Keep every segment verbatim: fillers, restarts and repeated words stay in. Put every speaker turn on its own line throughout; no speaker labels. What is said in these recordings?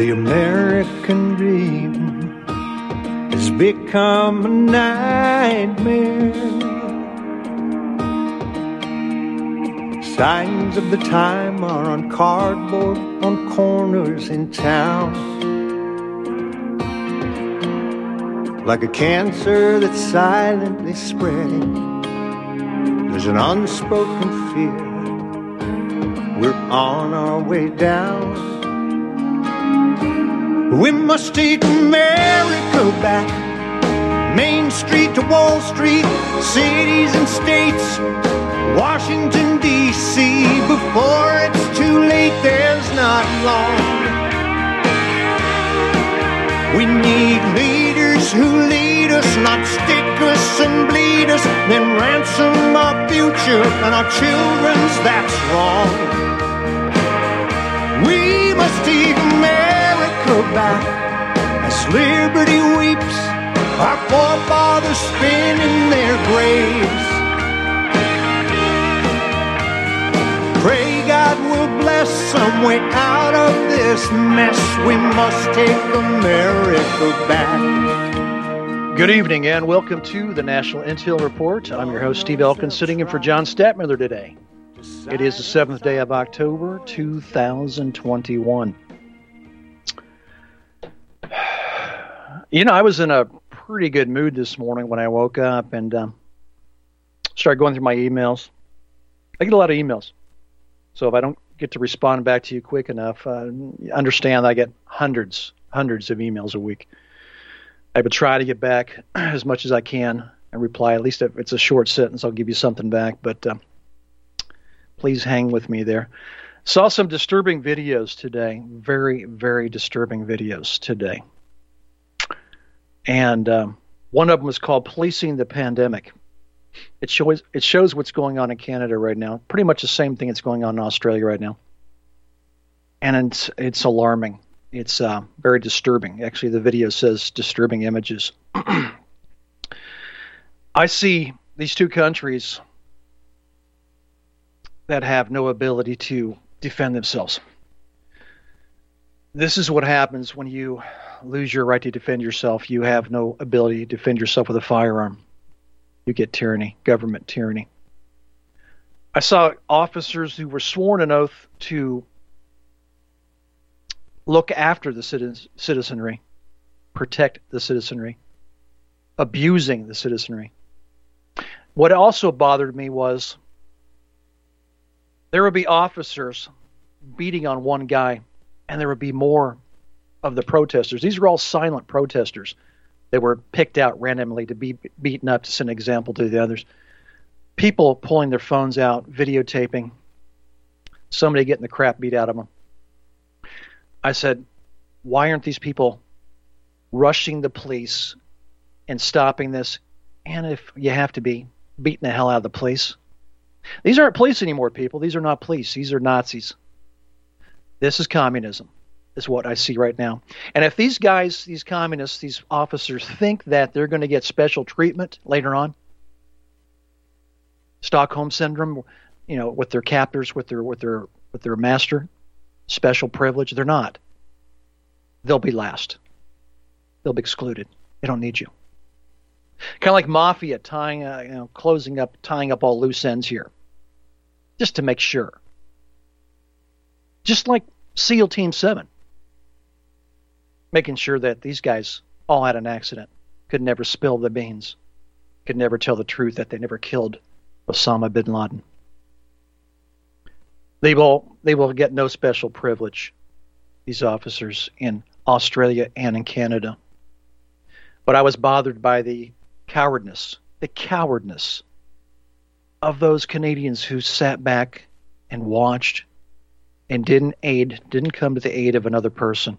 The American dream has become a nightmare. Signs of the time are on cardboard on corners in town. Like a cancer that's silently spreading, there's an unspoken fear. We're on our way down. We must take America back. Main Street to Wall Street, cities and states, Washington, D C Before it's too late, there's not long. We need leaders who lead us, not stick us and bleed us, then ransom our future and our children's, that's wrong. We must take America back as liberty weeps, our forefathers spin in their graves. Pray God will bless some way out of this mess. We must take America back.
Good evening and welcome to the National Intel Report. I'm your host, Steve Elkins, sitting in for John Statmiller today. It is the seventh day of October, two thousand twenty-one. You know, I was in a pretty good mood this morning when I woke up and um, started going through my emails. I get a lot of emails. So if I don't get to respond back to you quick enough, uh, understand I get hundreds, hundreds of emails a week. I would try to get back as much as I can and reply. At least if it's a short sentence, I'll give you something back. But uh, please hang with me there. Saw some disturbing videos today. Very, very disturbing videos today. And um, one of them was called Policing the Pandemic. It shows it shows what's going on in Canada right now. Pretty much the same thing that's going on in Australia right now. And it's, it's alarming. It's uh, very disturbing. Actually, the video says disturbing images. I see these two countries that have no ability to defend themselves. This is what happens when you lose your right to defend yourself. You have no ability to defend yourself with a firearm. You get tyranny, government tyranny. I saw officers who were sworn an oath to look after the citizenry, protect the citizenry, abusing the citizenry. What also bothered me was there would be officers beating on one guy, and there would be more of the protesters. These are all silent protesters. They were picked out randomly to be beaten up to set an example to the others. People pulling their phones out, videotaping, somebody getting the crap beat out of them. I said, why aren't these people rushing the police and stopping this? And if you have to be, beating the hell out of the police. These aren't police anymore, people. These are not police. These are Nazis. This is communism, is what I see right now. And if these guys, these communists, these officers think that they're going to get special treatment later on, Stockholm syndrome, you know, with their captors, with their with their with their master, special privilege, they're not. They'll be last. They'll be excluded. They don't need you. Kind of like mafia tying, uh, you know, closing up, tying up all loose ends here, just to make sure. Just like SEAL Team Seven, making sure that these guys all had an accident, could never spill the beans, could never tell the truth that they never killed Osama bin Laden. They will, they will get no special privilege, these officers in Australia and in Canada. But I was bothered by the cowardness, the cowardness of those Canadians who sat back and watched and didn't aid, didn't come to the aid of another person.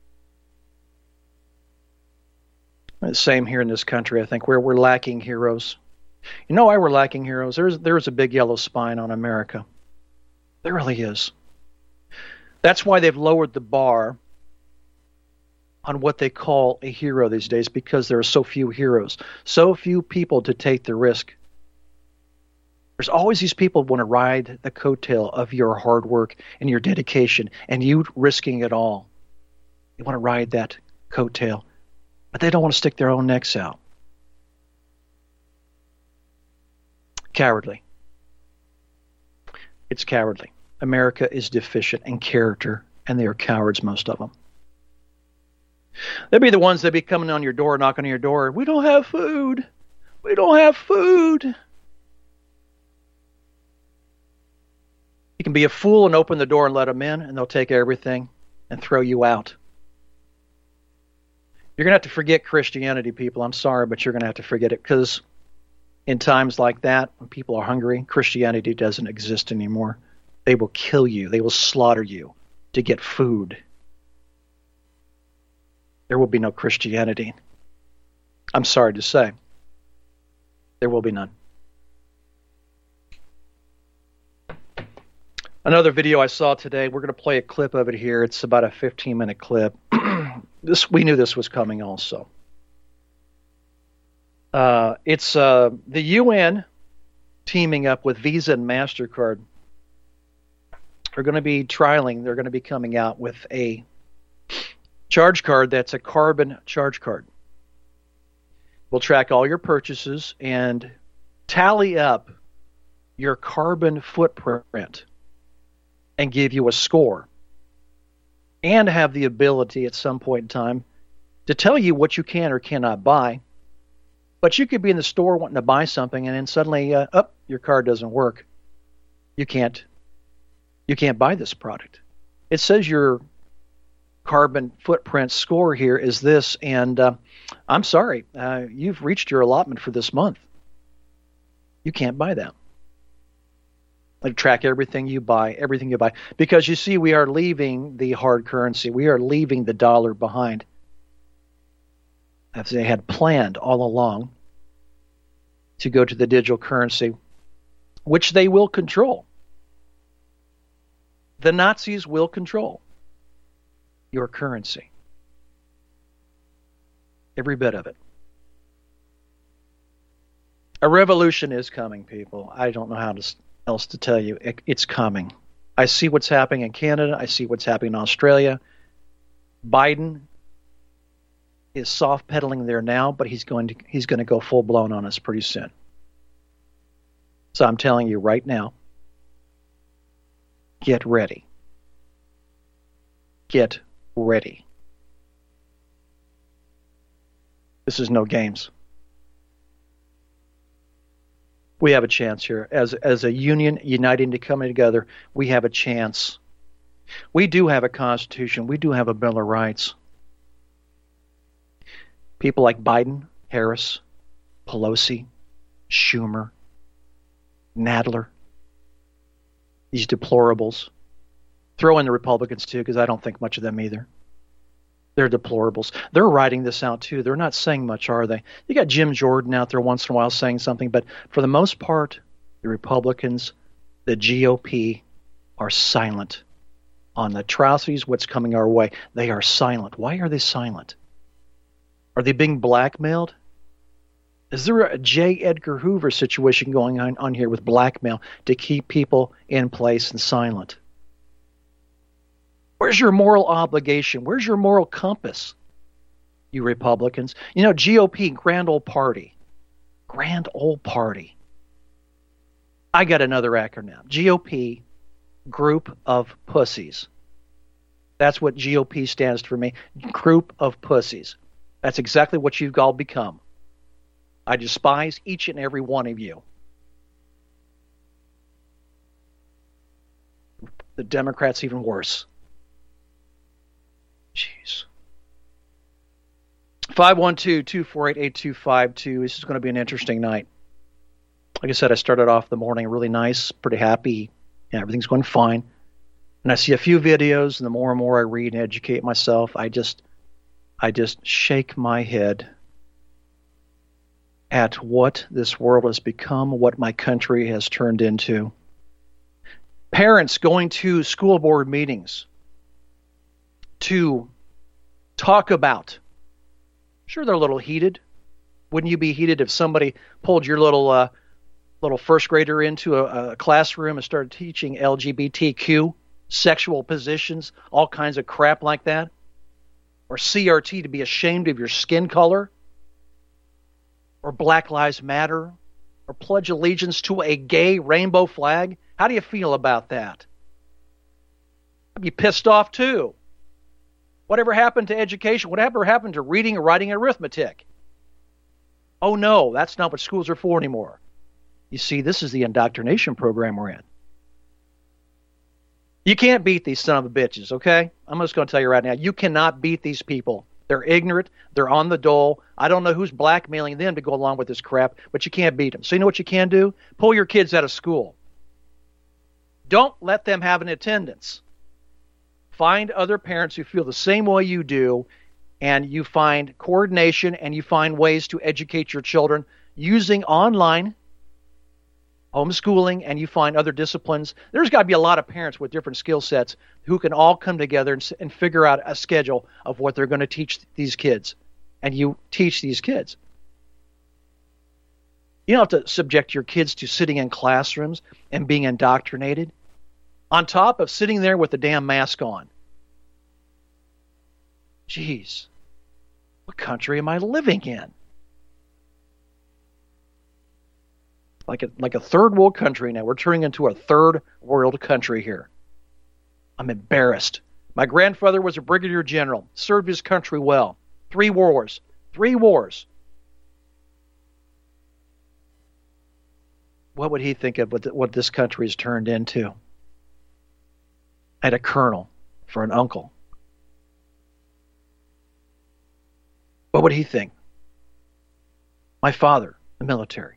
The same here in this country, I think, where we're lacking heroes. You know why we're lacking heroes? There's, there's a big yellow spine on America. There really is. That's why they've lowered the bar on what they call a hero these days, because there are so few heroes, so few people to take the risk. There's always these people who want to ride the coattail of your hard work and your dedication and you risking it all. They want to ride that coattail, but they don't want to stick their own necks out. Cowardly. It's cowardly. America is deficient in character, and they are cowards, most of them. They'll be the ones that be coming on your door, knocking on your door. We don't have food. We don't have food. You can be a fool and open the door and let them in, and they'll take everything and throw you out. You're going to have to forget Christianity, people. I'm sorry, but you're going to have to forget it, because in times like that, when people are hungry, Christianity doesn't exist anymore. They will kill you. They will slaughter you to get food. There will be no Christianity. I'm sorry to say. There will be none. Another video I saw today, we're going to play a clip of it here. It's about a fifteen-minute clip. This we knew this was coming also. Uh, it's uh, the U N teaming up with Visa and MasterCard. They're going to be trialing, they're going to be coming out with a charge card that's a carbon charge card. We'll track all your purchases and tally up your carbon footprint and give you a score, and have the ability at some point in time to tell you what you can or cannot buy. But you could be in the store wanting to buy something, and then suddenly, uh, oh, your card doesn't work. You can't, you can't buy this product. It says your carbon footprint score here is this, and uh, I'm sorry, uh, you've reached your allotment for this month. You can't buy that. Like, track everything you buy, everything you buy. Because you see, we are leaving the hard currency. We are leaving the dollar behind. As they had planned all along to go to the digital currency, which they will control. The Nazis will control your currency. Every bit of it. A revolution is coming, people. I don't know how to... else to tell you. It, it's coming. I see what's happening in Canada. I see what's happening in Australia. Biden is soft pedaling there now, but he's going to he's going to go full blown on us pretty soon. So I'm telling you right now, get ready. Get ready. This is no games. We have a chance here. As as a union uniting to coming together, we have a chance. We do have a Constitution. We do have a Bill of Rights. People like Biden, Harris, Pelosi, Schumer, Nadler, these deplorables. Throw in the Republicans too, because I don't think much of them either. They're deplorables. They're writing this out too. They're not saying much, are they? You got Jim Jordan out there once in a while saying something, but for the most part, the Republicans, the G O P, are silent on the atrocities, what's coming our way. They are silent. Why are they silent? Are they being blackmailed? Is there a J. Edgar Hoover situation going on, on here with blackmail to keep people in place and silent? Where's your moral obligation? Where's your moral compass, you Republicans? You know, G O P, Grand Old Party. Grand Old Party. I got another acronym. G O P, Group of Pussies. That's what G O P stands for me. Group of Pussies. That's exactly what you've all become. I despise each and every one of you. The Democrats even worse. Jeez. five one two, two four eight, eight two five two. This is going to be an interesting night. Like I said, I started off the morning really nice, pretty happy. Yeah, everything's going fine. And I see a few videos, and the more and more I read and educate myself, I just, I just shake my head at what this world has become, what my country has turned into. Parents going to school board meetings to talk about. Sure, they're a little heated. Wouldn't you be heated if somebody pulled your little uh, little first grader into a, a classroom and started teaching L G B T Q, sexual positions, all kinds of crap like that? or C R T to be ashamed of your skin color, or Black Lives Matter, or pledge allegiance to a gay rainbow flag? How do you feel about that? I'd be pissed off too. Whatever happened to education? Whatever happened to reading, writing, and arithmetic? Oh no, that's not what schools are for anymore. You see, this is the indoctrination program we're in. You can't beat these son of a bitches, okay? I'm just going to tell you right now, you cannot beat these people. They're ignorant. They're on the dole. I don't know who's blackmailing them to go along with this crap, but you can't beat them. So you know what you can do? Pull your kids out of school. Don't let them have an attendance. Find other parents who feel the same way you do, and you find coordination and you find ways to educate your children using online homeschooling, and you find other disciplines. There's got to be a lot of parents with different skill sets who can all come together and, and figure out a schedule of what they're going to teach these kids. And you teach these kids. You don't have to subject your kids to sitting in classrooms and being indoctrinated on top of sitting there with the damn mask on. Jeez, what country am I living in? Like a, like a third world country now. We're turning into a third world country here. I'm embarrassed. My grandfather was a brigadier general, served his country well. Three wars. Three wars. What would he think of what, what this country has turned into? I had a colonel for an uncle. What would he think? My father, the military.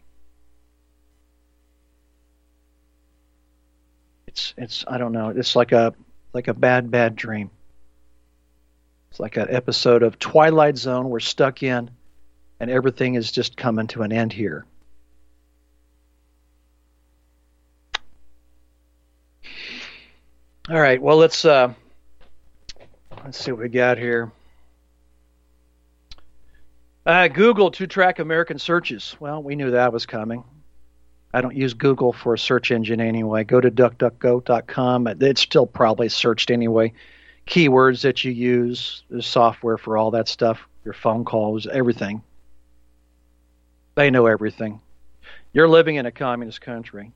It's it's I don't know. It's like a like a bad bad dream. It's like an episode of Twilight Zone we're stuck in, and everything is just coming to an end here. All right. Well, let's uh, let's see what we got here. Uh, Google to track American searches. Well, we knew that was coming. I don't use Google for a search engine anyway. Go to duck duck go dot com. It's still probably searched anyway. Keywords that you use, there's software for all that stuff, your phone calls, everything. They know everything. You're living in a communist country.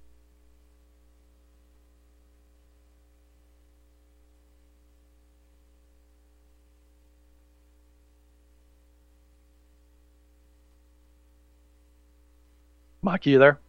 Mike, you there?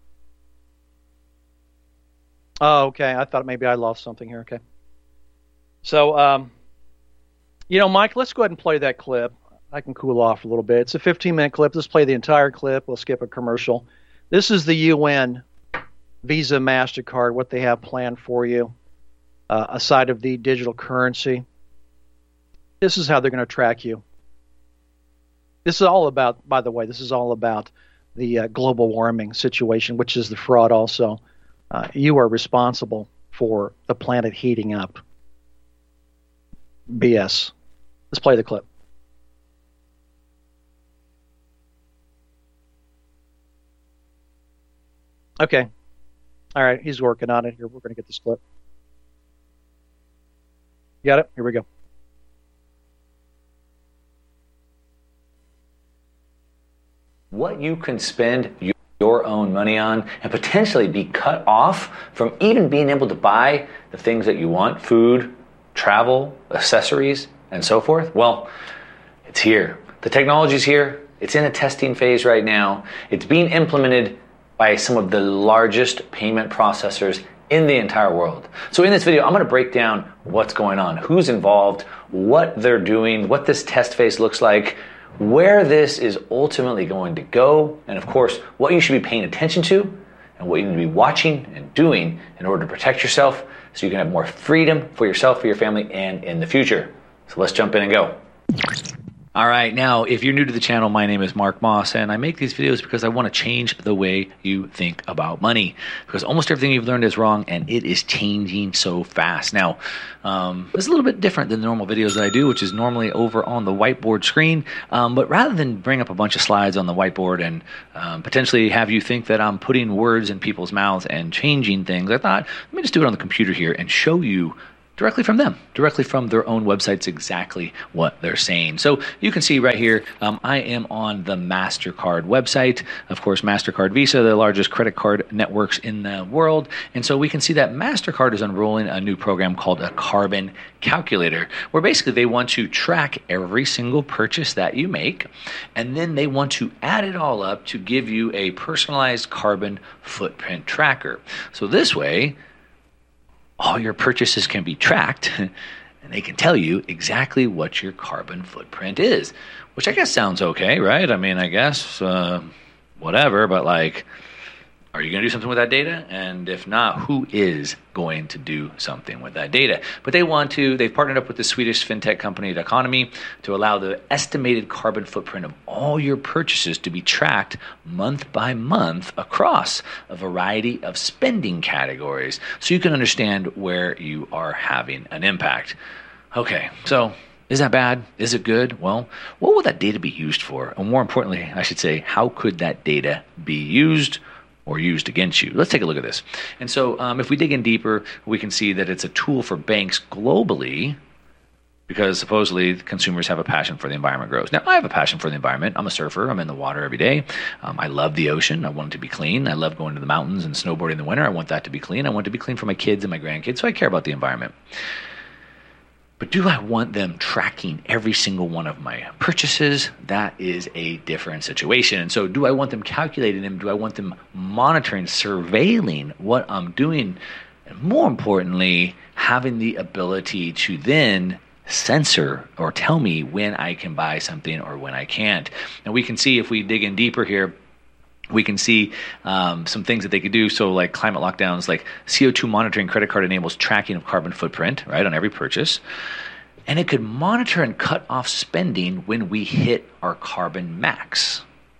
Oh, okay. I thought maybe I lost something here. Okay. So, um, you know, Mike, let's go ahead and play that clip. I can cool off a little bit. It's a fifteen-minute clip. Let's play the entire clip. We'll skip a commercial. This is the U N Visa, MasterCard, what they have planned for you, uh, aside of the digital currency. This is how they're going to track you. This is all about, by the way, this is all about the uh, global warming situation, which is the fraud also. Uh, you are responsible for the planet heating up. B S. Let's play the clip. Okay. All right, he's working on it. Here, we're going to get this clip. Got it? Here we go.
What you can spend your own money on and potentially be cut off from even being able to buy the things that you want, food, travel, accessories, and so forth. Well, it's here. The technology's here. It's in a testing phase right now. It's being implemented by some of the largest payment processors in the entire world. So in this video, I'm going to break down what's going on, who's involved, what they're doing, what this test phase looks like, where this is ultimately going to go, and of course, what you should be paying attention to and what you need to be watching and doing in order to protect yourself so you can have more freedom for yourself, for your family, and in the future. So let's jump in and go. All right, now, if you're new to the channel, my name is Mark Moss, and I make these videos because I want to change the way you think about money, because almost everything you've learned is wrong, and it is changing so fast. Now, um, it's a little bit different than the normal videos that I do, which is normally over on the whiteboard screen, um, but rather than bring up a bunch of slides on the whiteboard and um, potentially have you think that I'm putting words in people's mouths and changing things, I thought, let me just do it on the computer here and show you directly from them, directly from their own websites, exactly what they're saying. So you can see right here, um, I am on the MasterCard website. Of course, MasterCard Visa, the largest credit card networks in the world. And so we can see that MasterCard is unrolling a new program called a Carbon Calculator, where basically they want to track every single purchase that you make, and then they want to add it all up to give you a personalized carbon footprint tracker. So this way, all your purchases can be tracked, and they can tell you exactly what your carbon footprint is, which I guess sounds okay, right? I mean, I guess uh, whatever, but like, are you going to do something with that data? And if not, who is going to do something with that data? But they want to, they've partnered up with the Swedish fintech company Doconomy to allow the estimated carbon footprint of all your purchases to be tracked month by month across a variety of spending categories so you can understand where you are having an impact. Okay, so is that bad? Is it good? Well, what will that data be used for? And more importantly, I should say, how could that data be used or used against you? Let's take a look at this. And so um, if we dig in deeper, we can see that it's a tool for banks globally because supposedly consumers have a passion for the environment grows. Now, I have a passion for the environment. I'm a surfer. I'm in the water every day. Um, I love the ocean. I want it to be clean. I love going to the mountains and snowboarding in the winter. I want that to be clean. I want it to be clean for my kids and my grandkids, so I care about the environment. But do I want them tracking every single one of my purchases? That is a different situation. And so do I want them calculating them? Do I want them monitoring, surveilling what I'm doing? And more importantly, having the ability to then censor or tell me when I can buy something or when I can't. And we can see if we dig in deeper here, we can see um, some things that they could do. So like climate lockdowns, like C O two monitoring credit card enables tracking of carbon footprint, right, on every purchase. And it could monitor and cut off spending when we hit our carbon max.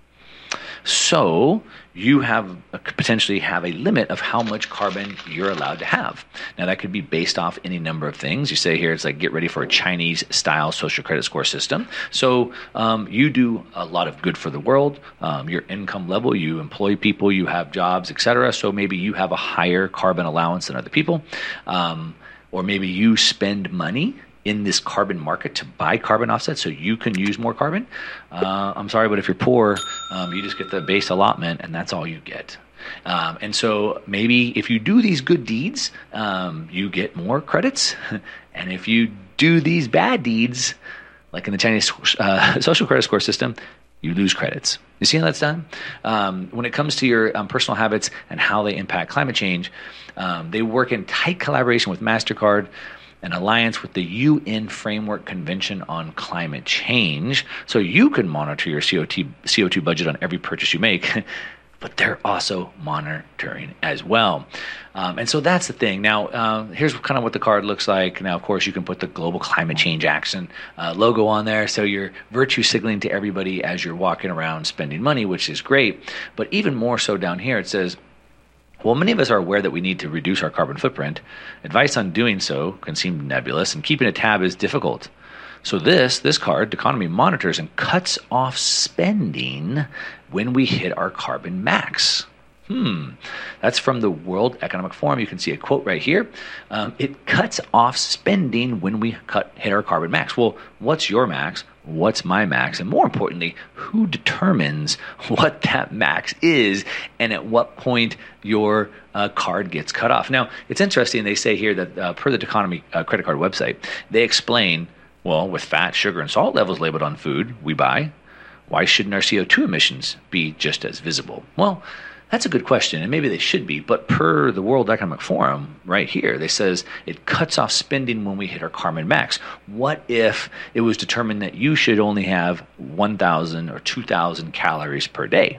So you have could potentially have a limit of how much carbon you're allowed to have. Now that could be based off any number of things. You say here it's like get ready for a Chinese style social credit score system. So um, you do a lot of good for the world. Um, your income level, you employ people, you have jobs, et cetera. So maybe you have a higher carbon allowance than other people, um, or maybe you spend money in this carbon market to buy carbon offsets so you can use more carbon. Uh, I'm sorry, but if you're poor, um, you just get the base allotment and that's all you get. Um, and so maybe if you do these good deeds, um, you get more credits. And if you do these bad deeds, like in the Chinese uh, social credit score system, you lose credits. You see how that's done? Um, when it comes to your um, personal habits and how they impact climate change, um, they work in tight collaboration with MasterCard, an alliance with the U N Framework Convention on Climate Change, so you can monitor your C O two, C O two budget on every purchase you make, but they're also monitoring as well. Um, and so that's the thing. Now, uh, here's kind of what the card looks like. Now, of course, you can put the Global Climate Change Action uh, logo on there, so you're virtue signaling to everybody as you're walking around spending money, which is great. But even more so down here, it says, well, many of us are aware that we need to reduce our carbon footprint. Advice on doing so can seem nebulous, and keeping a tab is difficult. So this, this card, Doconomy, monitors and cuts off spending when we hit our carbon max. Hmm, that's from the World Economic Forum. You can see a quote right here. Um, it cuts off spending when we cut hit our carbon max. Well, what's your max? What's my max? And more importantly, who determines what that max is and at what point your uh, card gets cut off? Now, it's interesting. They say here that uh, per the Doconomy uh, credit card website, they explain, well, with fat, sugar, and salt levels labeled on food we buy, why shouldn't our C O two emissions be just as visible? Well, that's a good question, and maybe they should be, but per the World Economic Forum right here, they says it cuts off spending when we hit our carbon max. What if it was determined that you should only have one thousand or two thousand calories per day?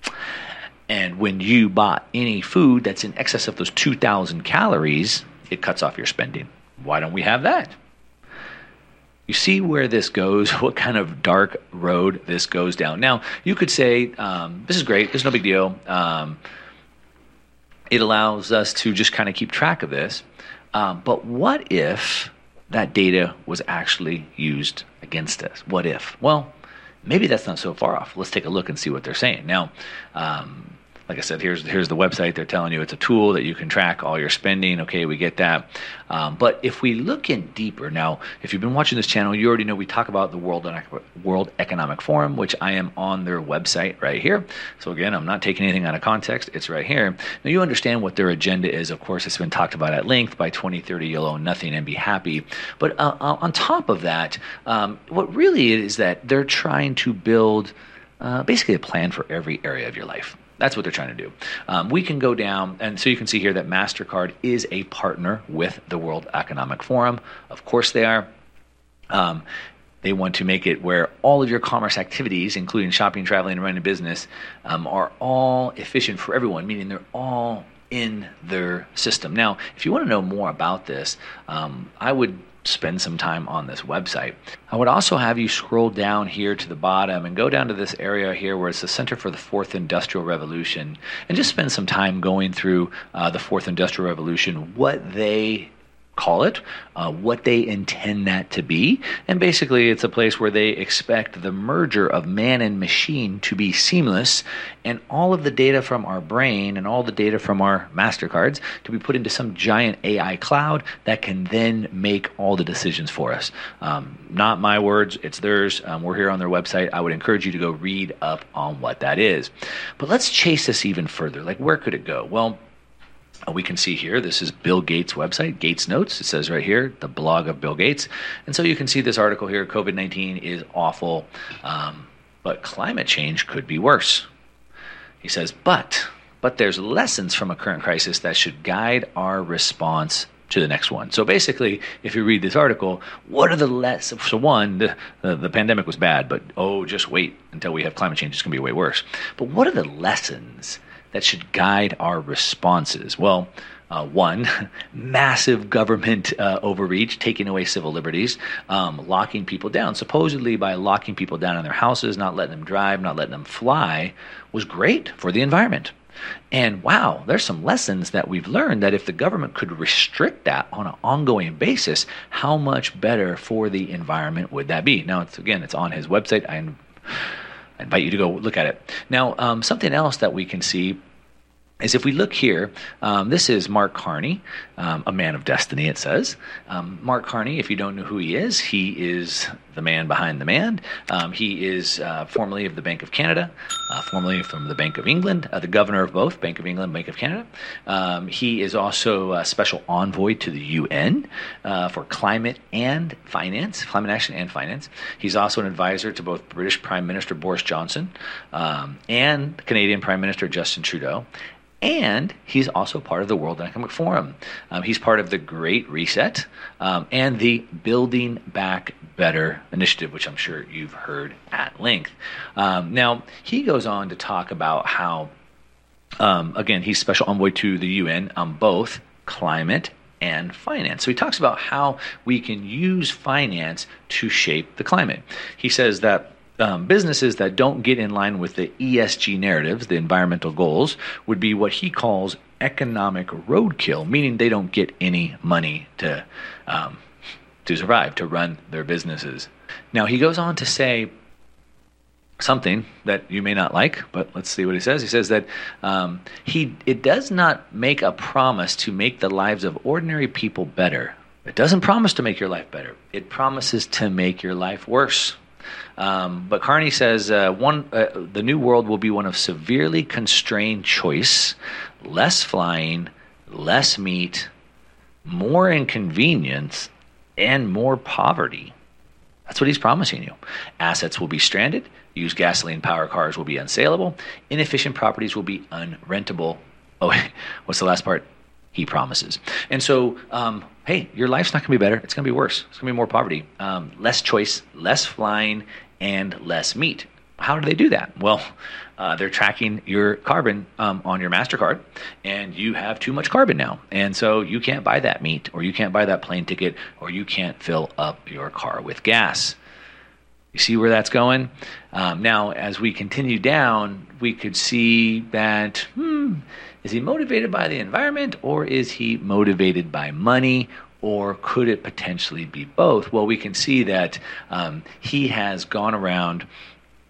And when you bought any food that's in excess of those two thousand calories, it cuts off your spending. Why don't we have that? You see where this goes, what kind of dark road this goes down. Now, you could say, um, this is great, this is no big deal. Um, it allows us to just kind of keep track of this. Um, but what if that data was actually used against us? What if? Well, maybe that's not so far off. Let's take a look and see what they're saying. Now, um, like I said, here's here's the website. They're telling you it's a tool that you can track all your spending. Okay, we get that. Um, but if we look in deeper, now, if you've been watching this channel, you already know we talk about the World World Economic Forum, which I am on their website right here. So again, I'm not taking anything out of context. It's right here. Now, you understand what their agenda is. Of course, it's been talked about at length. By twenty thirty, you'll own nothing and be happy. But uh, on top of that, um, what really is that they're trying to build uh, basically a plan for every area of your life. That's what they're trying to do. Um, we can go down, and so you can see here that MasterCard is a partner with the World Economic Forum. Of course they are. Um, they want to make it where all of your commerce activities, including shopping, traveling, and running a business, um, are all efficient for everyone, meaning they're all in their system. Now, if you want to know more about this, um, I would spend some time on this website. I would also have you scroll down here to the bottom and go down to this area here where it's the Center for the Fourth Industrial Revolution, and just spend some time going through uh, the Fourth Industrial Revolution, what they call it, uh, what they intend that to be. And basically it's a place where they expect the merger of man and machine to be seamless, and all of the data from our brain and all the data from our MasterCards to be put into some giant A I cloud that can then make all the decisions for us. Um, not my words, it's theirs. Um, we're here on their website. I would encourage you to go read up on what that is. But let's chase this even further. Like, where could it go? Well, we can see here, this is Bill Gates' website, Gates Notes. It says right here, the blog of Bill Gates. And so you can see this article here, COVID nineteen is awful, um, but climate change could be worse. He says, but, but there's lessons from a current crisis that should guide our response to the next one. So basically, if you read this article, what are the lessons? So one, the, the, the pandemic was bad, but oh, just wait until we have climate change. It's going to be way worse. But what are the lessons that should guide our responses? Well, uh, one, massive government uh, overreach, taking away civil liberties, um, locking people down. Supposedly by locking people down in their houses, not letting them drive, not letting them fly, was great for the environment. And wow, there's some lessons that we've learned that if the government could restrict that on an ongoing basis, how much better for the environment would that be? Now, it's, again, it's on his website. I I invite you to go look at it. Now, um, something else that we can see is if we look here, um, this is Mark Carney, um, a man of destiny, it says. Um, Mark Carney, if you don't know who he is, he is the man behind the man. Um, he is uh, formerly of the Bank of Canada, uh, formerly from the Bank of England, uh, the governor of both Bank of England and Bank of Canada. Um, he is also a special envoy to the U N uh, for climate and finance, climate action and finance. He's also an advisor to both British Prime Minister Boris Johnson um, and Canadian Prime Minister Justin Trudeau. And he's also part of the World Economic Forum. Um, he's part of the Great Reset um, and the Building Back Better initiative, which I'm sure you've heard at length. Um, now, he goes on to talk about how, um, again, he's special envoy to the U N on both climate and finance. So he talks about how we can use finance to shape the climate. He says that Um, businesses that don't get in line with the E S G narratives, the environmental goals, would be what he calls economic roadkill, meaning they don't get any money to um, to survive, to run their businesses. Now, he goes on to say something that you may not like, but let's see what he says. He says that um, he it does not make a promise to make the lives of ordinary people better. It doesn't promise to make your life better. It promises to make your life worse. Um, but Carney says uh, one, uh, the new world will be one of severely constrained choice, less flying, less meat, more inconvenience, and more poverty. That's what he's promising you. Assets will be stranded. Used gasoline power cars will be unsaleable. Inefficient properties will be unrentable. Oh, what's the last part? He promises. And so, um, hey, your life's not going to be better. It's going to be worse. It's going to be more poverty, um, less choice, less flying, and less meat. How do they do that? Well, uh, they're tracking your carbon um, on your MasterCard, and you have too much carbon now. And so you can't buy that meat, or you can't buy that plane ticket, or you can't fill up your car with gas. You see where that's going? Um, now, as we continue down, we could see that, hmm, is he motivated by the environment, or is he motivated by money, or could it potentially be both? Well, we can see that um, he has gone around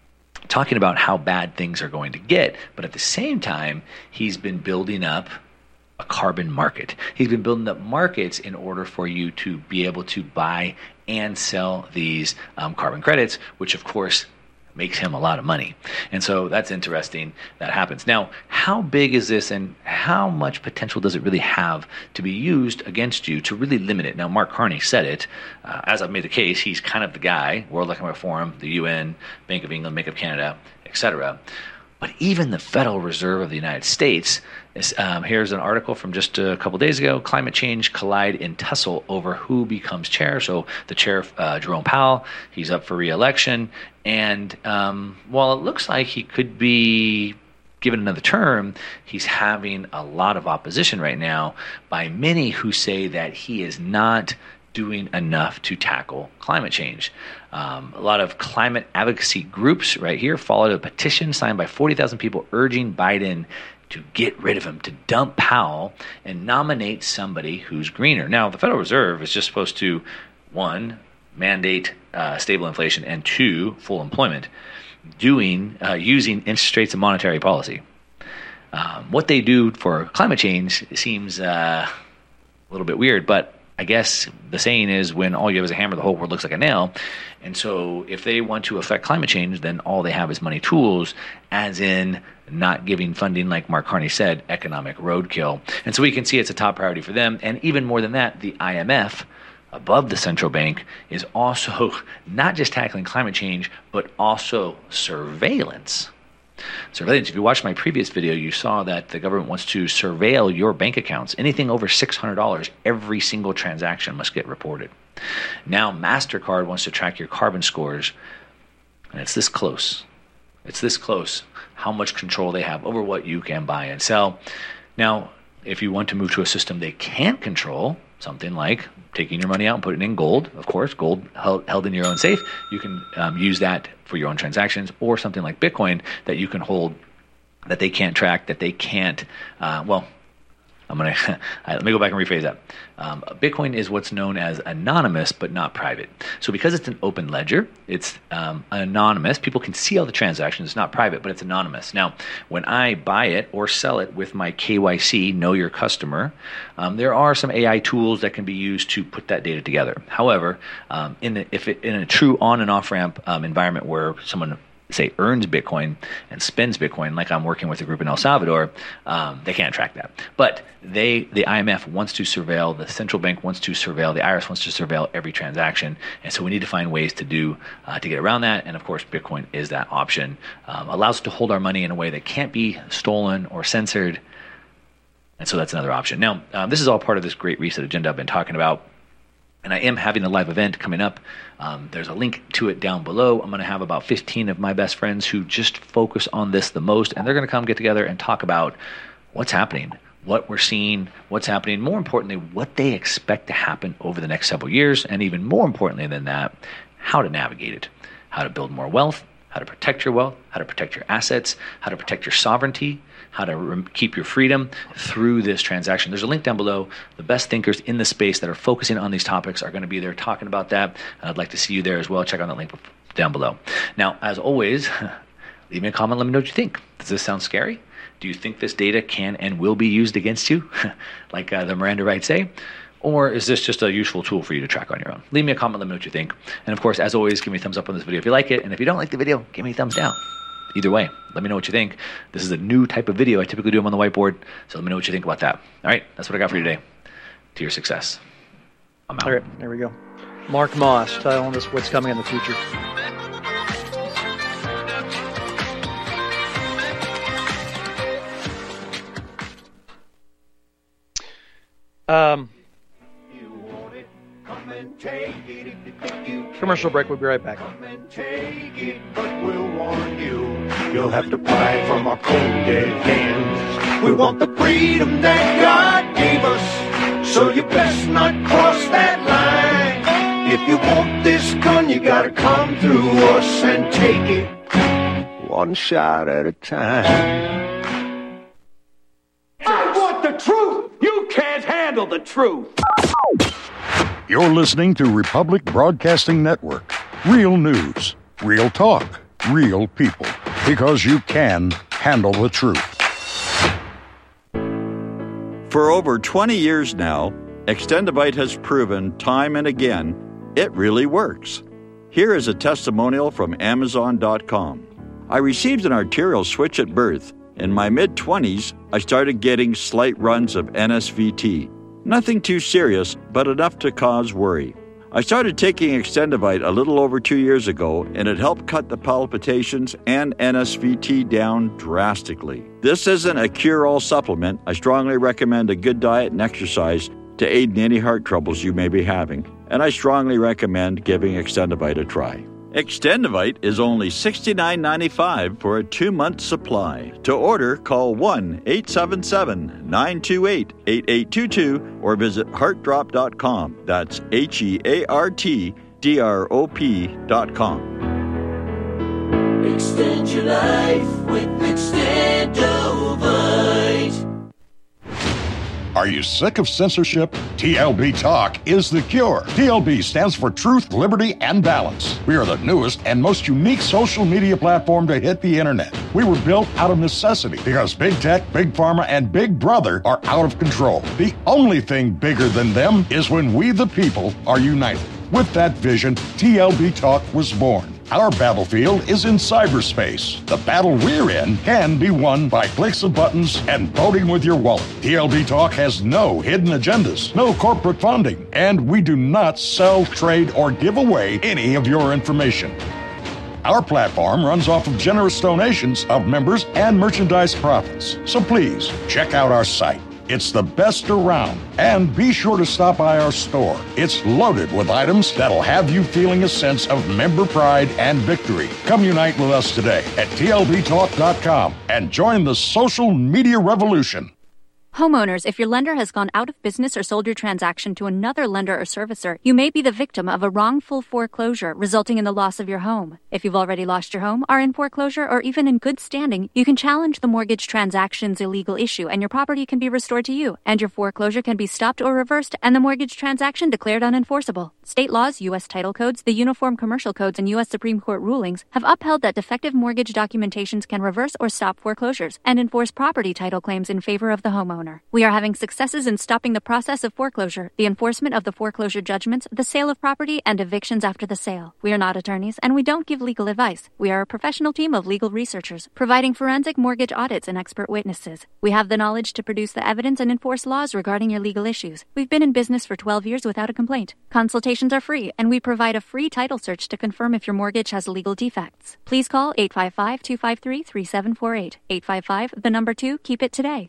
talking about how bad things are going to get. But at the same time, he's been building up a carbon market. He's been building up markets in order for you to be able to buy and sell these um, carbon credits, which of course makes him a lot of money. And so that's interesting that happens. Now, how big is this and how much potential does it really have to be used against you to really limit it? Now, Mark Carney said it. Uh, as I've made the case, he's kind of the guy, World Economic Forum, the U N, Bank of England, Bank of Canada, et cetera. But even the Federal Reserve of the United States, is, um, here's an article from just a couple days ago, climate change collide in tussle over who becomes chair. So the chair, uh, Jerome Powell, he's up for re-election. And um, while it looks like he could be given another term, he's having a lot of opposition right now by many who say that he is not doing enough to tackle climate change. Um, a lot of climate advocacy groups right here followed a petition signed by forty thousand people urging Biden to get rid of him, to dump Powell and nominate somebody who's greener. Now, the Federal Reserve is just supposed to, one, mandate uh, stable inflation, and two, full employment, doing uh, using interest rates and monetary policy. Um, what they do for climate change seems uh, a little bit weird, but I guess the saying is when all you have is a hammer, the whole world looks like a nail. And so if they want to affect climate change, then all they have is money tools, as in not giving funding, like Mark Carney said, economic roadkill. And so we can see it's a top priority for them. And even more than that, the I M F, above the central bank, is also not just tackling climate change, but also surveillance. Surveillance. If you watched my previous video, you saw that the government wants to surveil your bank accounts. Anything over six hundred dollars, every single transaction must get reported. Now MasterCard wants to track your carbon scores, and it's this close. It's this close how much control they have over what you can buy and sell. Now, if you want to move to a system they can't control, something like taking your money out and putting it in gold, of course, gold held, held in your own safe, you can um, use that for your own transactions, or something like Bitcoin that you can hold that they can't track, that they can't, uh, well, I'm going to, let me go back and rephrase that. Um, Bitcoin is what's known as anonymous, but not private. So because it's an open ledger, it's um, anonymous. People can see all the transactions. It's not private, but it's anonymous. Now, when I buy it or sell it with my K Y C, Know Your Customer, um, there are some A I tools that can be used to put that data together. However, um, in the, if it, in a true on and off ramp um, environment where someone say earns Bitcoin and spends Bitcoin, like I'm working with a group in El Salvador, um, they can't track that. But they, the I M F wants to surveil, the central bank wants to surveil, the I R S wants to surveil every transaction. And so we need to find ways to do, uh, to get around that. And of course, Bitcoin is that option. Um, allows us to hold our money in a way that can't be stolen or censored. And so that's another option. Now, um, this is all part of this great reset agenda I've been talking about. And I am having a live event coming up. Um, there's a link to it down below. I'm going to have about fifteen of my best friends who just focus on this the most. And they're going to come get together and talk about what's happening, what we're seeing, what's happening, more importantly, what they expect to happen over the next several years. And even more importantly than that, how to navigate it, how to build more wealth, how to protect your wealth, how to protect your assets, how to protect your sovereignty, how to re- keep your freedom through this transaction. There's a link down below. The best thinkers in the space that are focusing on these topics are going to be there talking about that. And I'd like to see you there as well. Check out that link down below. Now, as always, leave me a comment. Let me know what you think. Does this sound scary? Do you think this data can and will be used against you, like uh, the Miranda rights say? Or is this just a useful tool for you to track on your own? Leave me a comment. Let me know what you think. And of course, as always, give me a thumbs up on this video if you like it. And if you don't like the video, give me a thumbs down. Either way, let me know what you think. This is a new type of video. I typically do them on the whiteboard, so let me know what you think about that. All right, that's what I got for you today. To your success. I'm out.
All right, there we go. Mark Moss telling us what's coming in the future. Um, commercial break. We'll be right back.
You'll have to pry from our cold dead hands. We want the freedom that God gave us, so you best not cross that line. If you want this gun, you gotta come through us and take it one shot at a time.
I want the truth! You can't handle the truth!
You're listening to Republic Broadcasting Network. Real news, real talk, real people. Because you can handle the truth.
For over twenty years now, Extendivite has proven time and again it really works. Here is a testimonial from Amazon dot com. I received an arterial switch at birth. In my mid-twenties, I started getting slight runs of N S V T. Nothing too serious, but enough to cause worry. I started taking Extendivite a little over two years ago, and it helped cut the palpitations and N S V T down drastically. This isn't a cure-all supplement. I strongly recommend a good diet and exercise to aid in any heart troubles you may be having, and I strongly recommend giving Extendivite a try. Extendivite is only sixty-nine ninety-five for a two-month supply. To order, call one eight seven seven, nine two eight, eight eight two two or visit heart drop dot com. That's H E A R T D R O P dot com.
Extend your life with Extendivite.
Are you sick of censorship? T L B Talk is the cure. T L B stands for Truth, Liberty, and Balance. We are the newest and most unique social media platform to hit the internet. We were built out of necessity because Big Tech, Big Pharma, and Big Brother are out of control. The only thing bigger than them is when we the people are united. With that vision, T L B Talk was born. Our battlefield is in cyberspace. The battle we're in can be won by clicks of buttons and voting with your wallet. T L B Talk has no hidden agendas, no corporate funding, and we do not sell, trade, or give away any of your information. Our platform runs off of generous donations of members and merchandise profits. So please, check out our site. It's the best around. And be sure to stop by our store. It's loaded with items that'll have you feeling a sense of member pride and victory. Come unite with us today at T L B talk dot com and join the social media revolution.
Homeowners, if your lender has gone out of business or sold your transaction to another lender or servicer, you may be the victim of a wrongful foreclosure, resulting in the loss of your home. If you've already lost your home, are in foreclosure, or even in good standing, you can challenge the mortgage transaction's illegal issue, and your property can be restored to you, and your foreclosure can be stopped or reversed, and the mortgage transaction declared unenforceable. State laws, U S title codes, the Uniform Commercial Codes, and U S Supreme Court rulings have upheld that defective mortgage documentations can reverse or stop foreclosures and enforce property title claims in favor of the homeowner. We are having successes in stopping the process of foreclosure, the enforcement of the foreclosure judgments, the sale of property, and evictions after the sale. We are not attorneys, and we don't give legal advice. We are a professional team of legal researchers, providing forensic mortgage audits and expert witnesses. We have the knowledge to produce the evidence and enforce laws regarding your legal issues. We've been in business for twelve years without a complaint. Consultations are free, and we provide a free title search to confirm if your mortgage has legal defects. Please call eight five five, two five three, three seven four eight. eight five five, the number two, keep it today.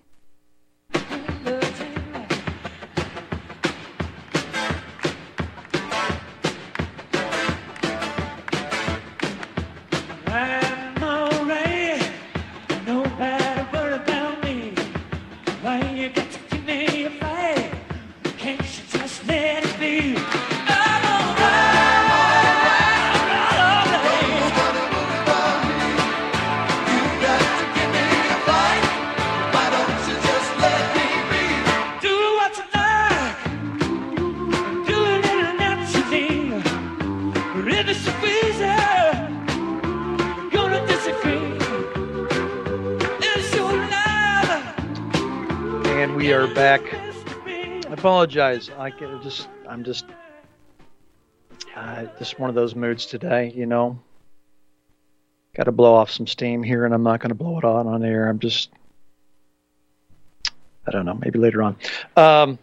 We are back. I apologize. I can just, I'm just, uh, just one of those moods today. You know, got to blow off some steam here, and I'm not going to blow it on on air. I'm just, I don't know. Maybe later on. Um,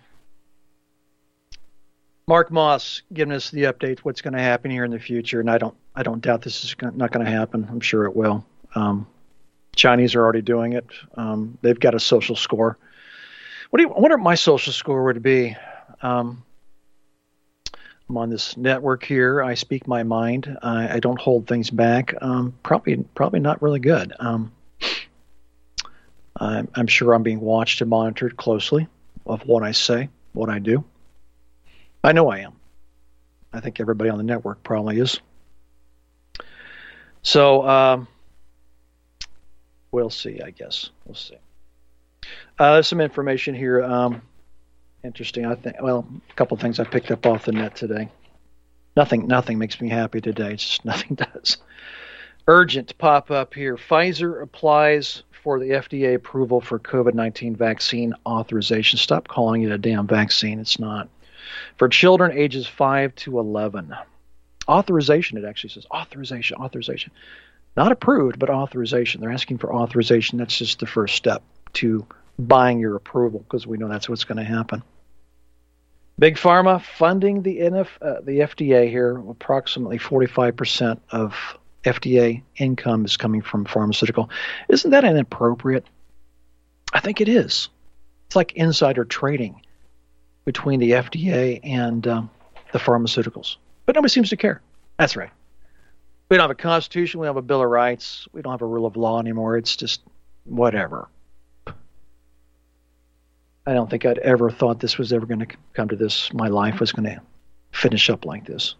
Mark Moss giving us the update. What's going to happen here in the future? And I don't, I don't doubt this is not going to happen. I'm sure it will. Um, Chinese are already doing it. Um, they've got a social score. What do you I wonder what my social score would be? Um, I'm on this network here. I speak my mind. I, I don't hold things back. Um, probably, probably not really good. Um, I'm, I'm sure I'm being watched and monitored closely of what I say, what I do. I know I am. I think everybody on the network probably is. So um, we'll see. I guess we'll see. Uh, there's some information here. Um, interesting. I think. Well, a couple of things I picked up off the net today. Nothing. Nothing makes me happy today. It's just nothing does. Urgent pop up here. Pfizer applies for the F D A approval for COVID nineteen vaccine authorization. Stop calling it a damn vaccine. It's not. For children ages five to eleven. Authorization, it actually says. Authorization, authorization. Not approved, but authorization. They're asking for authorization. That's just the first step to buying your approval, because we know that's what's going to happen. Big Pharma funding the N F, uh, the F D A here. Approximately forty-five percent of F D A income is coming from pharmaceutical. Isn't that inappropriate? I think it is. It's like insider trading between the F D A and um, the pharmaceuticals. But nobody seems to care. That's right. We don't have a constitution. We don't have a Bill of Rights. We don't have a rule of law anymore. It's just whatever. I don't think I'd ever thought this was ever going to come to this. My life was going to finish up like this.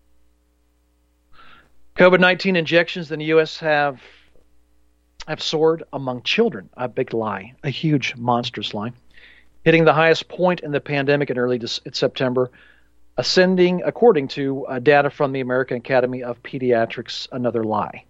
COVID nineteen injections in the U S have have soared among children. A big lie, a huge, monstrous lie, hitting the highest point in the pandemic in early September, ascending according to uh, data from the American Academy of Pediatrics. Another lie.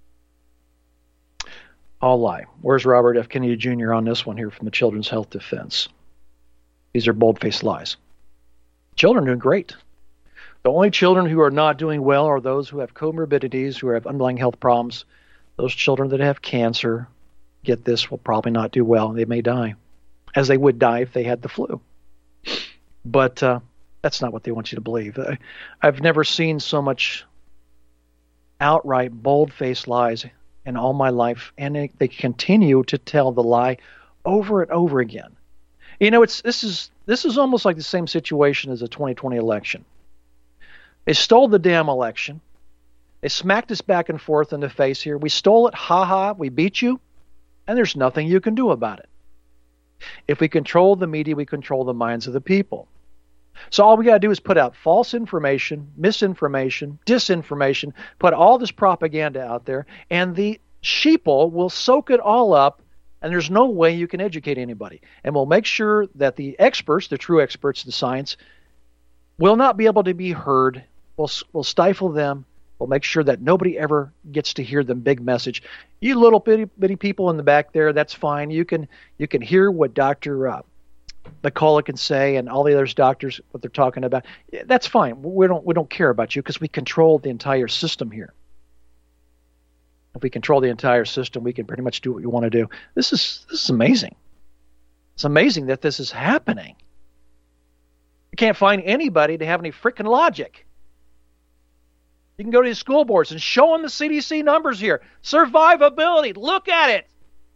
All lie. Where's Robert F. Kennedy Junior on this one here from the Children's Health Defense? These are bold-faced lies. Children are doing great. The only children who are not doing well are those who have comorbidities, who have underlying health problems. Those children that have cancer, get this, will probably not do well. They may die, as they would die if they had the flu. But uh, that's not what they want you to believe. I, I've never seen so much outright bold-faced lies in all my life, and they, they continue to tell the lie over and over again. You know, it's this is this is almost like the same situation as the twenty twenty election. They stole the damn election. They smacked us back and forth in the face here. We stole it, ha ha, we beat you, and there's nothing you can do about it. If we control the media, we control the minds of the people. So all we got to do is put out false information, misinformation, disinformation, put all this propaganda out there, and the sheeple will soak it all up, and there's no way you can educate anybody. And we'll make sure that the experts, the true experts in science, will not be able to be heard. We'll, we'll stifle them. We'll make sure that nobody ever gets to hear the big message. You little bitty, bitty people in the back there, that's fine. You can you can hear what Doctor Uh, McCullough can say, and all the other doctors, what they're talking about. That's fine. We don't we don't care about you because we control the entire system here. If we control the entire system, we can pretty much do what we want to do. This is this is amazing. It's amazing that this is happening. You can't find anybody to have any freaking logic. You can go to the school boards and show them the C D C numbers here. Survivability. Look at it.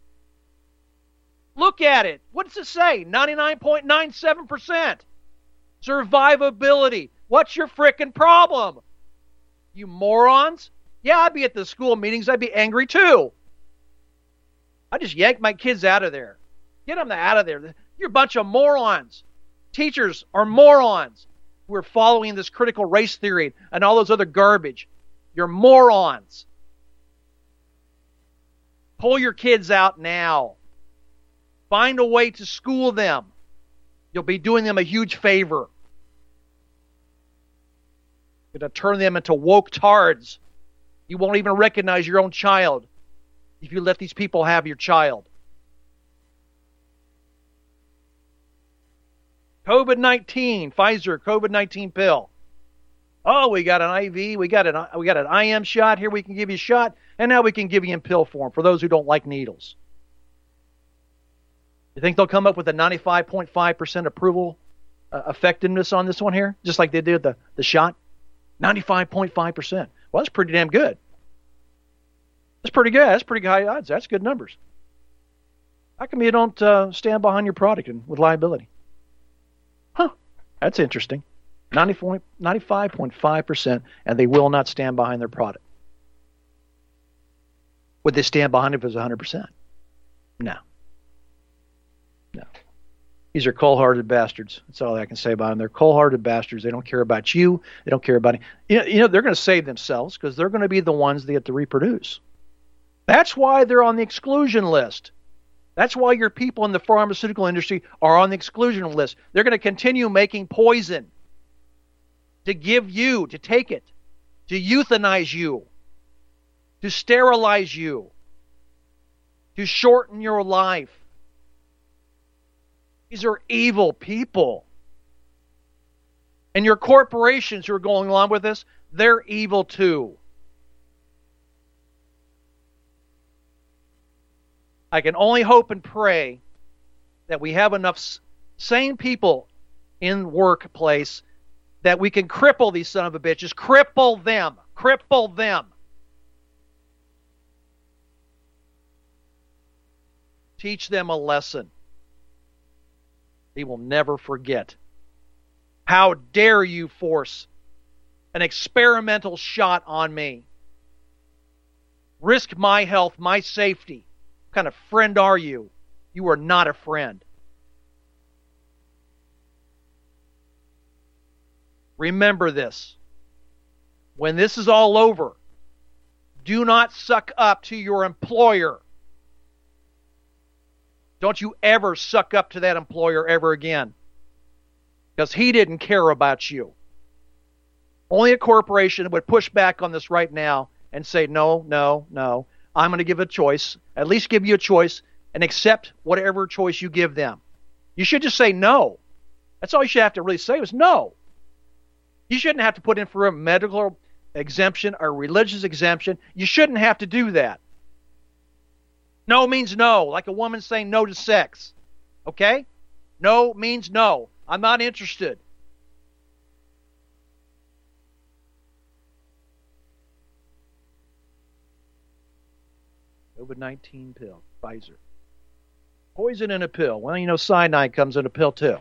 Look at it. What does it say? ninety-nine point nine seven percent. Survivability. What's your frickin' problem? You morons? Yeah, I'd be at the school meetings. I'd be angry too. I just yank my kids out of there. Get them out of there. You're a bunch of morons. Teachers are morons. We're following this critical race theory and all those other garbage. You're morons. Pull your kids out now. Find a way to school them. You'll be doing them a huge favor. You're going to turn them into woke tards. You won't even recognize your own child if you let these people have your child. COVID nineteen, Pfizer COVID nineteen pill. Oh, we got an I V, we got an we got an I M shot. Here we can give you a shot, and now we can give you in pill form for those who don't like needles. You think they'll come up with a ninety-five point five percent approval uh, effectiveness on this one here, just like they did the, the shot? ninety-five point five percent. Well, that's pretty damn good. That's pretty good. That's pretty high odds. That's good numbers. How come you don't uh, stand behind your product and with liability? Huh. That's interesting. ninety-five point five percent, and they will not stand behind their product. Would they stand behind it if it was one hundred percent? No. No. These are cold-hearted bastards. That's all I can say about them. They're cold-hearted bastards. They don't care about you. They don't care about it. You know, you know they're going to save themselves because they're going to be the ones that get to reproduce. That's why they're on the exclusion list. That's why your people in the pharmaceutical industry are on the exclusion list. They're going to continue making poison to give you, to take it, to euthanize you, to sterilize you, to shorten your life. These are evil people. And your corporations who are going along with this, they're evil too. I can only hope and pray that we have enough sane people in workplace that we can cripple these son of a bitches. Cripple them. Cripple them. Teach them a lesson they will never forget. How dare you force an experimental shot on me? Risk my health, my safety. What kind of friend are you? You are not a friend. Remember this. When this is all over, do not suck up to your employer. Don't you ever suck up to that employer ever again. Because he didn't care about you. Only a corporation would push back on this right now and say, no, no, no. I'm going to give a choice, at least give you a choice, and accept whatever choice you give them. You should just say no. That's all you should have to really say is no. You shouldn't have to put in for a medical exemption or religious exemption. You shouldn't have to do that. No means no, like a woman saying no to sex. Okay? No means no. I'm not interested. COVID nineteen pill, Pfizer. Poison in a pill. Well, you know, cyanide comes in a pill too.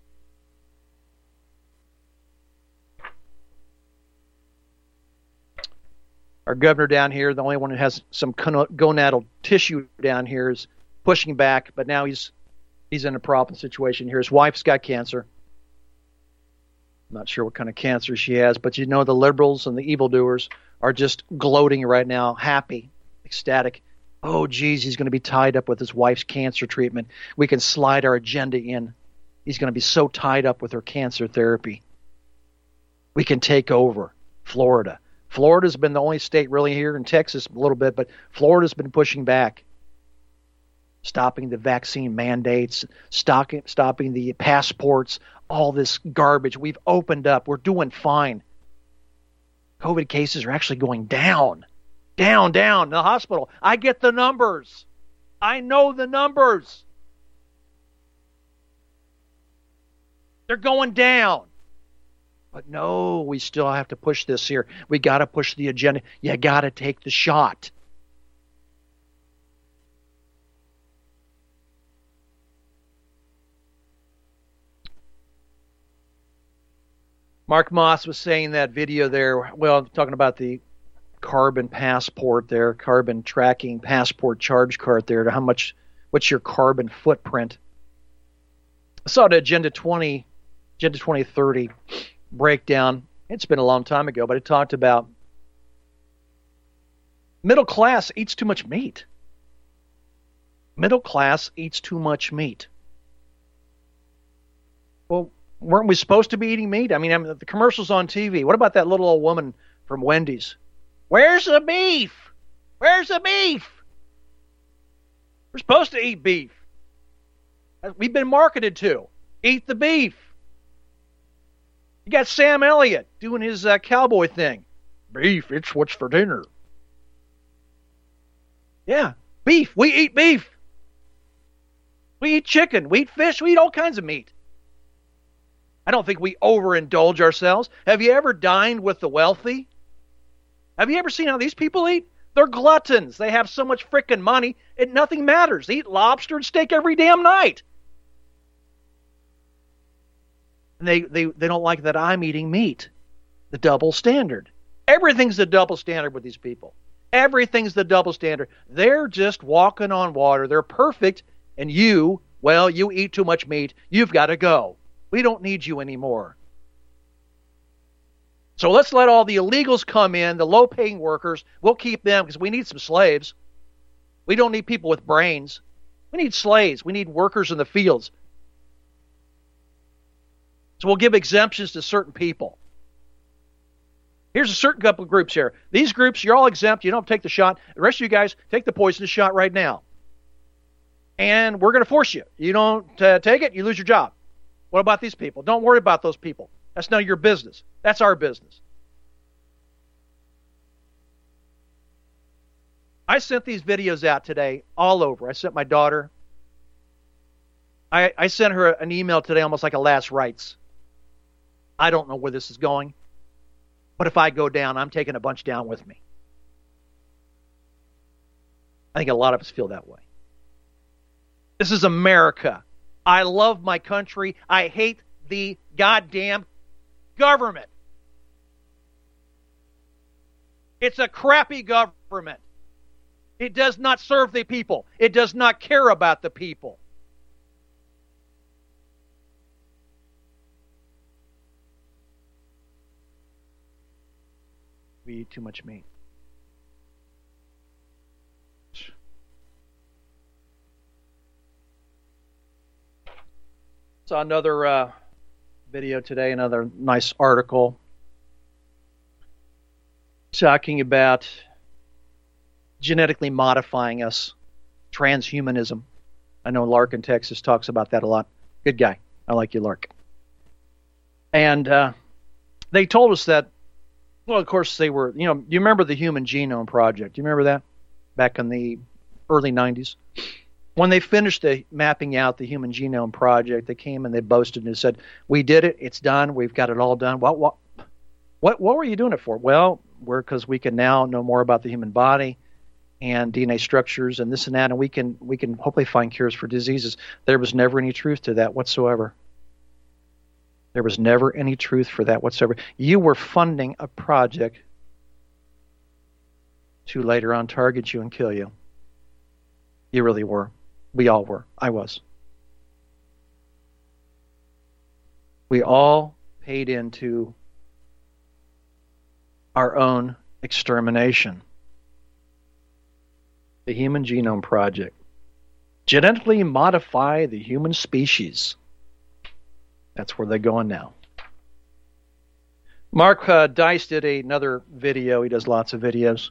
Our governor down here, the only one who has some gonadal tissue down here, is pushing back, but now he's he's in a problem situation here. His wife's got cancer. I'm not sure what kind of cancer she has, but you know the liberals and the evildoers are just gloating right now, happy, ecstatic. Oh, geez, he's going to be tied up with his wife's cancer treatment. We can slide our agenda in. He's going to be so tied up with her cancer therapy. We can take over Florida. Florida's been the only state really here, in Texas a little bit, but Florida's been pushing back, stopping the vaccine mandates, stopping, stopping the passports, all this garbage. We've opened up. We're doing fine. COVID cases are actually going down, down, down in the hospital. I get the numbers. I know the numbers. They're going down. But no, we still have to push this here. We got to push the agenda. You got to take the shot. Mark Moss was saying in that video there, well, talking about the carbon passport there, carbon tracking passport charge card there, to how much, what's your carbon footprint? I saw the Agenda twenty, Agenda twenty thirty breakdown. It's been a long time ago, but it talked about middle class eats too much meat. Middle class eats too much meat. Well, weren't we supposed to be eating meat? I mean, I mean, the commercials on T V. What about that little old woman from Wendy's? Where's the beef? Where's the beef? We're supposed to eat beef. We've been marketed to. Eat the beef. You got Sam Elliott doing his uh, cowboy thing. Beef, it's what's for dinner. Yeah, beef. We eat beef. We eat chicken. We eat fish. We eat all kinds of meat. I don't think we overindulge ourselves. Have you ever dined with the wealthy? Have you ever seen how these people eat? They're gluttons. They have so much frickin' money, it nothing matters. They eat lobster and steak every damn night. And they, they, they don't like that I'm eating meat. The double standard. Everything's the double standard with these people. Everything's the double standard. They're just walking on water. They're perfect. And you, well, you eat too much meat. You've got to go. We don't need you anymore. So let's let all the illegals come in, the low-paying workers. We'll keep them because we need some slaves. We don't need people with brains. We need slaves. We need workers in the fields. So we'll give exemptions to certain people. Here's a certain couple of groups here. These groups, you're all exempt. You don't take the shot. The rest of you guys, take the poisonous shot right now. And we're going to force you. You don't uh, take it, you lose your job. What about these people? Don't worry about those people. That's none of your business. That's our business. I sent these videos out today all over. I sent my daughter. I, I sent her an email today almost like a last rites. I don't know where this is going. But if I go down, I'm taking a bunch down with me. I think a lot of us feel that way. This is America. I love my country. I hate the goddamn government. It's a crappy government. It does not serve the people. It does not care about the people. We eat too much meat. Saw another uh, video today, another nice article talking about genetically modifying us, transhumanism. I know Lark in Texas talks about that a lot. Good guy. I like you, Lark. And uh, they told us that, well, of course, they were, you know, you remember the Human Genome Project. Do you remember that? Back in the early nineties? When they finished the mapping out the Human Genome Project, they came and they boasted and said, we did it, it's done, we've got it all done. What what what, what were you doing it for? Well, we're because we can now know more about the human body and D N A structures and this and that, and we can we can hopefully find cures for diseases. There was never any truth to that whatsoever. There was never any truth for that whatsoever. You were funding a project to later on target you and kill you. You really were. We all were. I was. We all paid into our own extermination. The Human Genome Project. Genetically modify the human species. That's where they're going now. Mark uh, Dice did a, another video. He does lots of videos.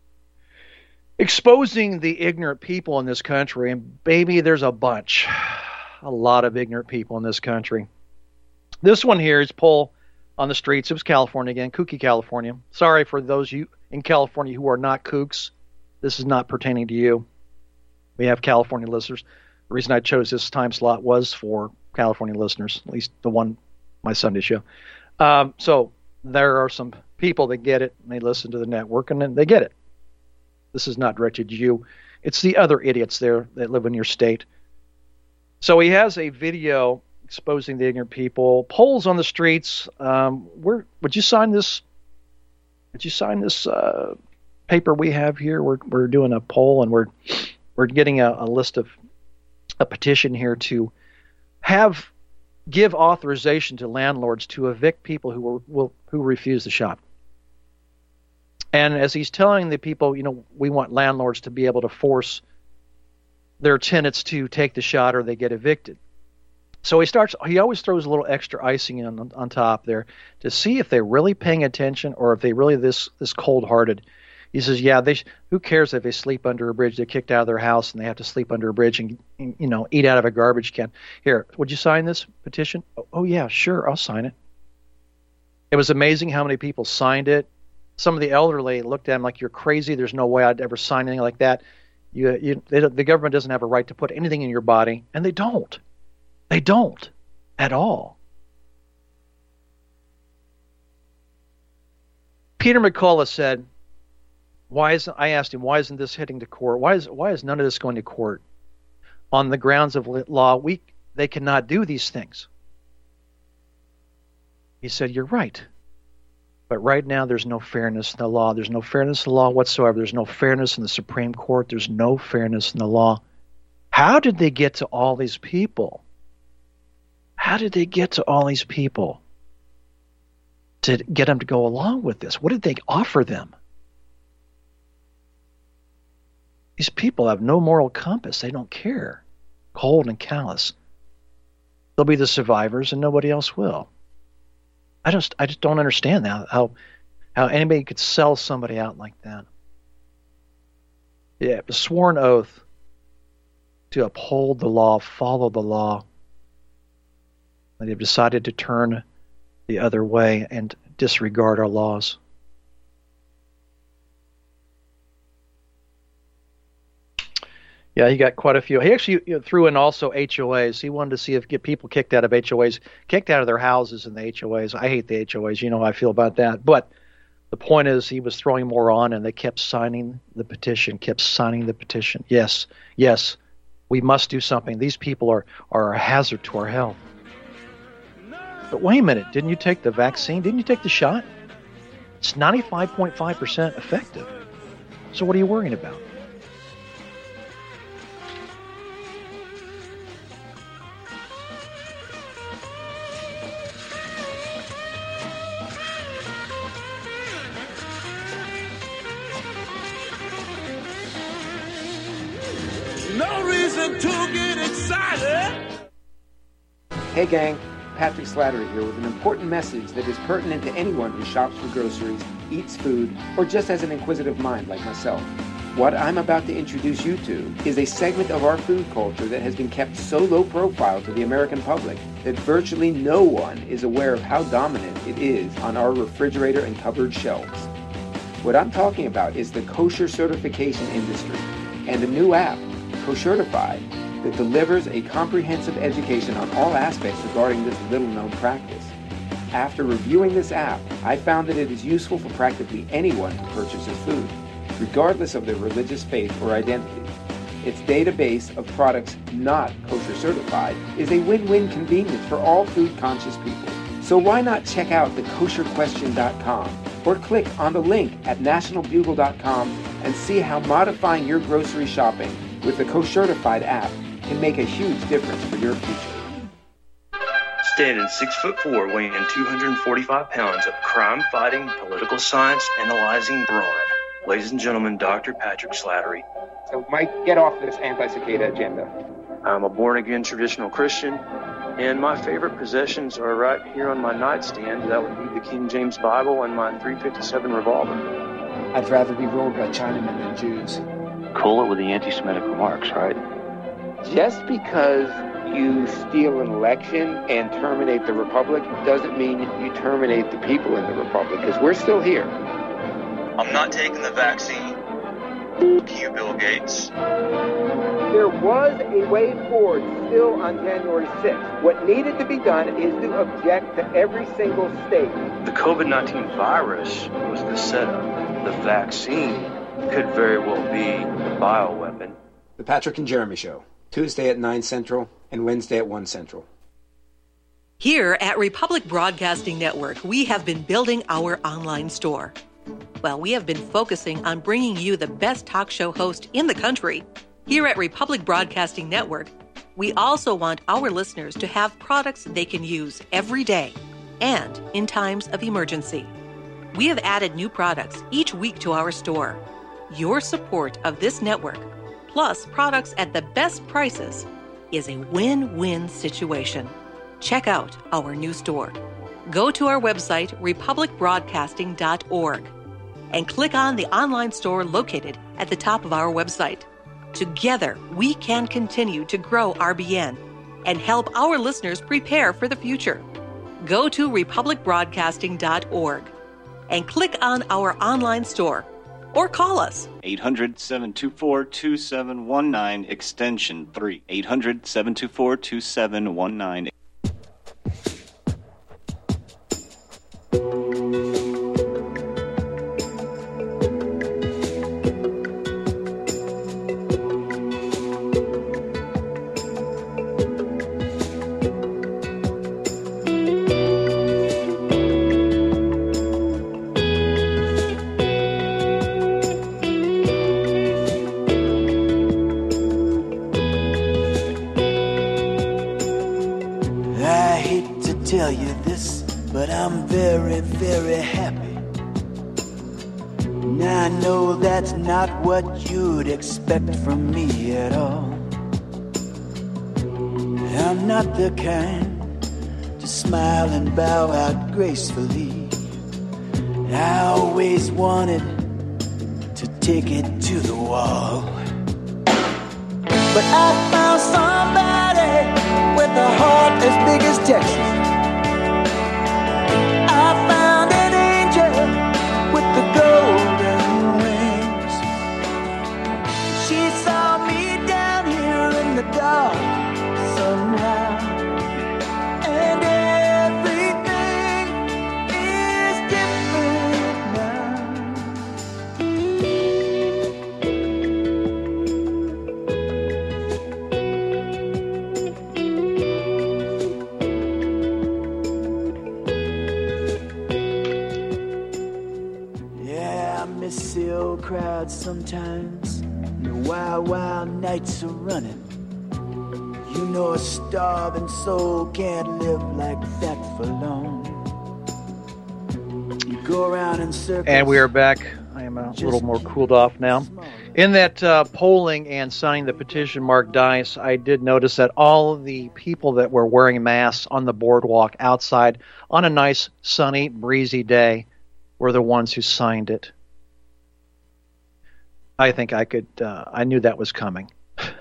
Exposing the ignorant people in this country. And baby, there's a bunch. A lot of ignorant people in this country. This one here is poll on the streets. It was California again. Kooky, California. Sorry for those you in California who are not kooks. This is not pertaining to you. We have California listeners. The reason I chose this time slot was for California listeners, at least the one, my Sunday show. Um, so there are some people that get it, and they listen to the network, and then they get it. This is not directed to you. It's the other idiots there that live in your state. So he has a video exposing the ignorant people. Polls on the streets. Um, where would you sign this? Would you sign this uh, paper we have here? We're we're doing a poll, and we're we're getting a, a list of a petition here to have give authorization to landlords to evict people who will, will who refuse the shot. And as he's telling the people, you know, we want landlords to be able to force their tenants to take the shot or they get evicted. So he starts, he always throws a little extra icing on, on top there to see if they're really paying attention or if they really this this cold-hearted. He says, yeah, they who cares if they sleep under a bridge? They're kicked out of their house and they have to sleep under a bridge and, you know, eat out of a garbage can. Here, would you sign this petition? Oh, oh yeah, sure, I'll sign it. It was amazing how many people signed it. Some of the elderly looked at him like, you're crazy. There's no way I'd ever sign anything like that. You, you, they, the government doesn't have a right to put anything in your body, and they don't. They don't at all. Peter McCullough said, "Why isn't?" I asked him, "Why isn't this heading to court? Why is why is none of this going to court?" On the grounds of law, we they cannot do these things. He said, "You're right. But right now, there's no fairness in the law. There's no fairness in the law whatsoever. There's no fairness in the Supreme Court. There's no fairness in the law. How did they get to all these people? How did they get to all these people to get them to go along with this? What did they offer them? These people have no moral compass. They don't care. Cold and callous. They'll be the survivors and nobody else will. I just I just don't understand how how, How anybody could sell somebody out like that. Yeah, a sworn oath to uphold the law, follow the law. And they've decided to turn the other way and disregard our laws. Yeah, he got quite a few. He actually you know, threw in also H O As. He wanted to see if get people kicked out of H O As, kicked out of their houses in the H O As. I hate the H O As. You know how I feel about that. But the point is he was throwing more on, and they kept signing the petition, kept signing the petition. Yes, yes, we must do something. These people are, are a hazard to our health. But wait a minute. Didn't you take the vaccine? Didn't you take the shot? It's ninety-five point five percent effective. So what are you worrying about?
No reason to get excited.
Hey gang, Patrick Slattery here with an important message that is pertinent to anyone who shops for groceries, eats food, or just has an inquisitive mind like myself. What I'm about to introduce you to is a segment of our food culture that has been kept so low profile to the American public that virtually no one is aware of how dominant it is on our refrigerator and cupboard shelves. What I'm talking about is the kosher certification industry and a new app, Koshertified, that delivers a comprehensive education on all aspects regarding this little-known practice. After reviewing this app, I found that it is useful for practically anyone who purchases food, regardless of their religious faith or identity. Its database of products not kosher certified is a win-win convenience for all food-conscious people. So why not check out the kosher question dot com or click on the link at national bugle dot com and see how modifying your grocery shopping with the Koshertified app can make a huge difference for your future.
Standing six foot four, weighing two hundred forty-five pounds of crime-fighting, political science analyzing brawn. Ladies and gentlemen, Doctor Patrick Slattery.
So Mike, get off this anti-cicada agenda.
I'm a born-again traditional Christian, and my favorite possessions are right here on my nightstand. That would be the King James Bible and my three fifty-seven revolver.
I'd rather be ruled by Chinamen than Jews.
Cool it with the anti-Semitic remarks, right?
Just because you steal an election and terminate the Republic doesn't mean you terminate the people in the Republic, because we're still here.
I'm not taking the vaccine. F*** you, Bill Gates.
There was a way forward still on January sixth. What needed to be done is to object to every single state.
The COVID nineteen virus was the setup. The vaccine could very well be the bioweapon.
The Patrick and Jeremy Show, Tuesday at nine Central and Wednesday at one Central.
Here at Republic Broadcasting Network, we have been building our online store. Well, we have been focusing on bringing you the best talk show host in the country. Here at Republic Broadcasting Network, we also want our listeners to have products they can use every day and in times of emergency. We have added new products each week to our store. Your support of this network, plus products at the best prices, is a win-win situation. Check out our new store. Go to our website, republic broadcasting dot org, and click on the online store located at the top of our website. Together, we can continue to grow R B N and help our listeners prepare for the future. Go to republic broadcasting dot org and click on our online store or call us.
eight hundred, seven two four, two seven one nine, extension three. eight hundred, seven two four, two seven one nine.
Tell you this, but I'm very, very happy. Now I know that's not what you'd expect from me at all. I'm not the kind to smile and bow out gracefully. I always wanted to take it to the wall. But I found somebody with a heart as big as Texas. I found an angel with the golden wings. She saw me down here in the dark somehow, and everything is different now. Yeah, I miss the old crowd sometimes. The wild, wild nights are running. You know a starving soul can't live like that for long. You go around in circles.
And we are back. I am a little more cooled off now. In that uh, polling and signing the petition, Mark Dice, I did notice that all of the people that were wearing masks on the boardwalk outside on a nice, sunny, breezy day were the ones who signed it. I think I could, uh, I knew that was coming.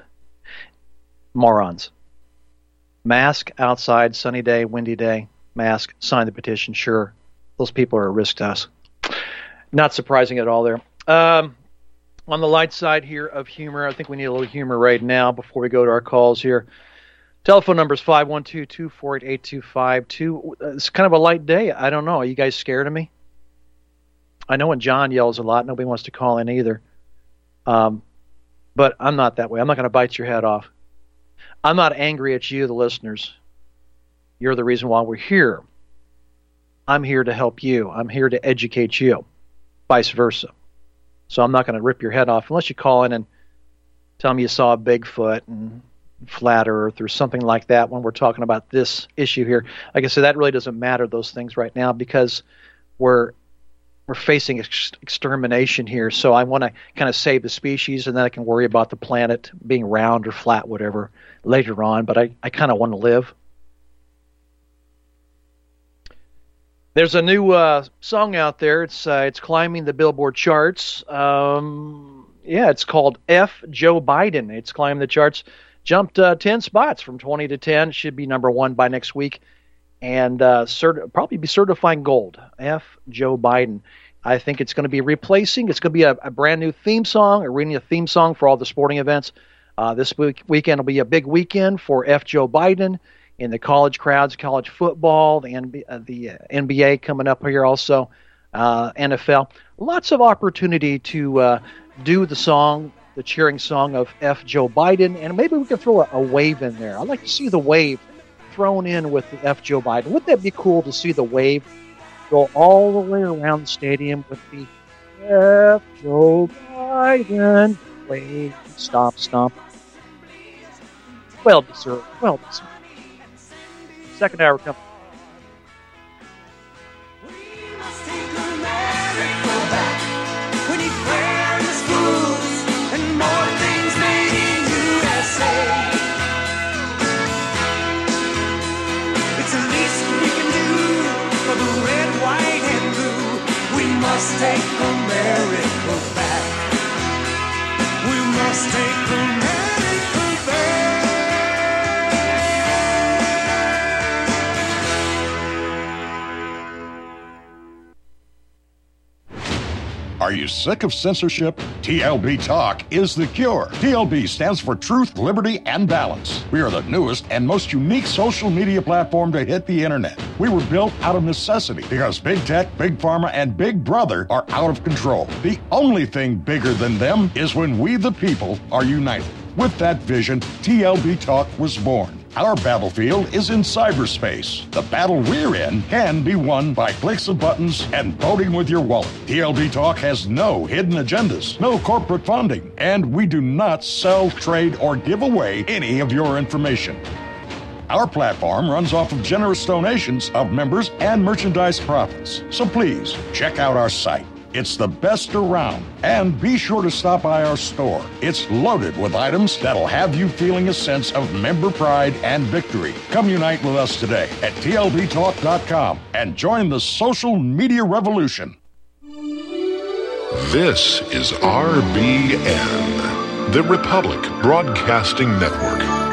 Morons. Mask outside, sunny day, windy day, mask, sign the petition, sure. Those people are a risk to us. Not surprising at all there. Um, on the light side here of humor, I think we need a little humor right now before we go to our calls here. Telephone number is five one two, two four eight, eight two five two. It's kind of a light day. I don't know. Are you guys scared of me? I know when John yells a lot, nobody wants to call in either. Um, but I'm not that way. I'm not going to bite your head off. I'm not angry at you, the listeners. You're the reason why we're here. I'm here to help you. I'm here to educate you. Vice versa. So I'm not going to rip your head off unless you call in and tell me you saw a Bigfoot and flat earth or something like that when we're talking about this issue here. Like I said, that really doesn't matter, those things right now, because we're we're facing ex- extermination here. So I want to kind of save the species, and then I can worry about the planet being round or flat, whatever, later on. But I, I kind of want to live. There's a new uh, song out there. It's uh, it's climbing the Billboard charts. Um, yeah, it's called F. Joe Biden. It's climbed the charts, jumped uh, ten spots from twenty to ten. Should be number one by next week, and uh, cert- probably be certifying gold. F. Joe Biden. I think it's going to be replacing. It's going to be a, a brand new theme song, arena theme song for all the sporting events. Uh, this week weekend will be a big weekend for F. Joe Biden. In the college crowds, college football, the, N B A, uh, the N B A coming up here also, uh, N F L. Lots of opportunity to uh, do the song, the cheering song of F. Joe Biden, and maybe we could throw a, a wave in there. I'd like to see the wave thrown in with the F. Joe Biden. Wouldn't that be cool to see the wave go all the way around the stadium with the F. Joe Biden wave, stomp, stomp? Well deserved, well deserved. Second hour coming.
Take America back. We must take America
back. Are you sick of censorship? T L B Talk is the cure. T L B stands for Truth, Liberty, and Balance. We are the newest and most unique social media platform to hit the internet. We were built out of necessity because big tech, big pharma, and big brother are out of control. The only thing bigger than them is when we the people are united. With that vision, T L B Talk was born. Our battlefield is in cyberspace. The battle we're in can be won by clicks of buttons and voting with your wallet. T L B Talk has no hidden agendas, no corporate funding, and we do not sell, trade, or give away any of your information. Our platform runs off of generous donations of members and merchandise profits. So please, check out our site. It's the best around. And be sure to stop by our store. It's loaded with items that'll have you feeling a sense of member pride and victory. Come unite with us today at T L B talk dot com and join the social media revolution.
This is R B N, the Republic Broadcasting Network.